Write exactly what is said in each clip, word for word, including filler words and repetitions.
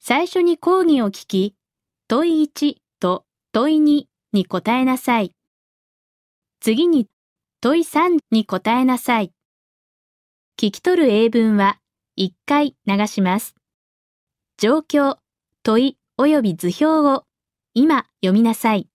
最初に講義を聞き、問いいちと問いにに答えなさい。次に問いさんに答えなさい。聞き取る英文はいっかい流します。状況、問い及び図表を今読みなさい。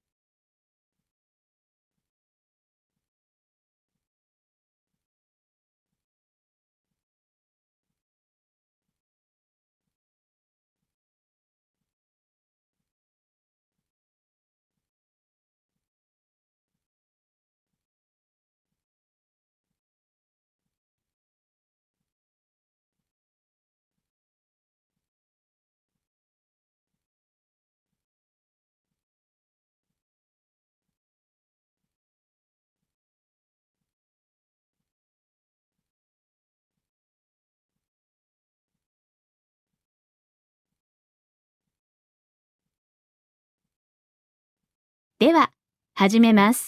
では、始めます。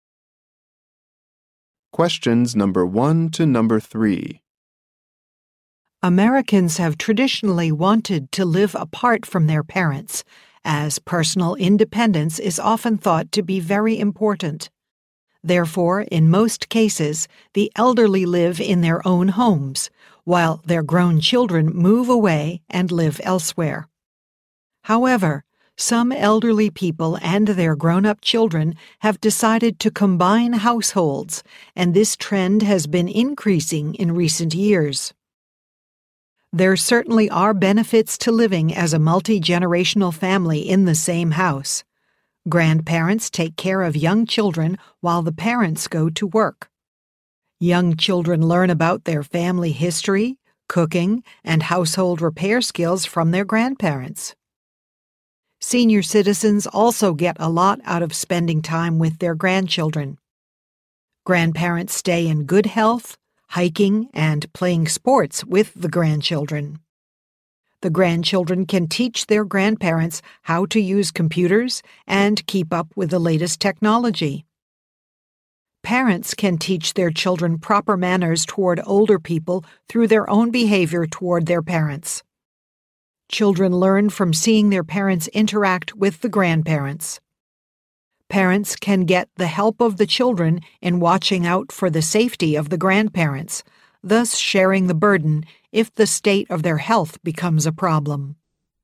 Questions number one to number three. Americans have traditionally wanted to live apart from their parents, as personal independence is often thought to be very important. Therefore, in most cases, the elderly live in their own homes, while their grown children move away and live elsewhere. However, some elderly people and their grown-up children have decided to combine households, and this trend has been increasing in recent years. There certainly are benefits to living as a multi-generational family in the same house. Grandparents take care of young children while the parents go to work. Young children learn about their family history, cooking, and household repair skills from their grandparents. Senior citizens also get a lot out of spending time with their grandchildren. Grandparents stay in good health, hiking, and playing sports with the grandchildren. The grandchildren can teach their grandparents how to use computers and keep up with the latest technology. Parents can teach their children proper manners toward older people through their own behavior toward their parents. Children learn from seeing their parents interact with the grandparents. Parents can get the help of the children in watching out for the safety of the grandparents, thus sharing the burden if the state of their health becomes a problem.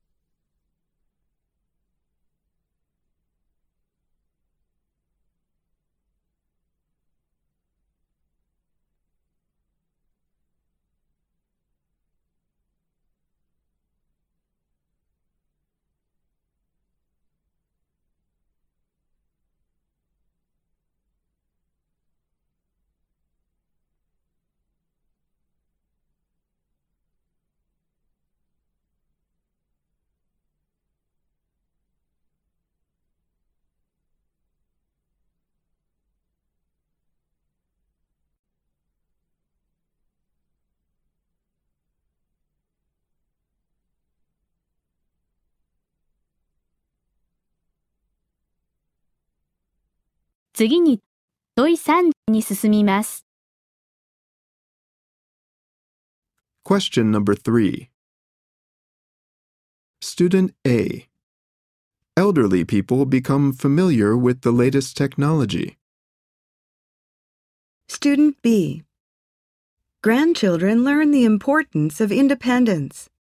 次に問いさんに進みます。 Question number three. Student A. Elderly people become familiar with the latest technology. Student B. Grandchildren learn the importance of independence.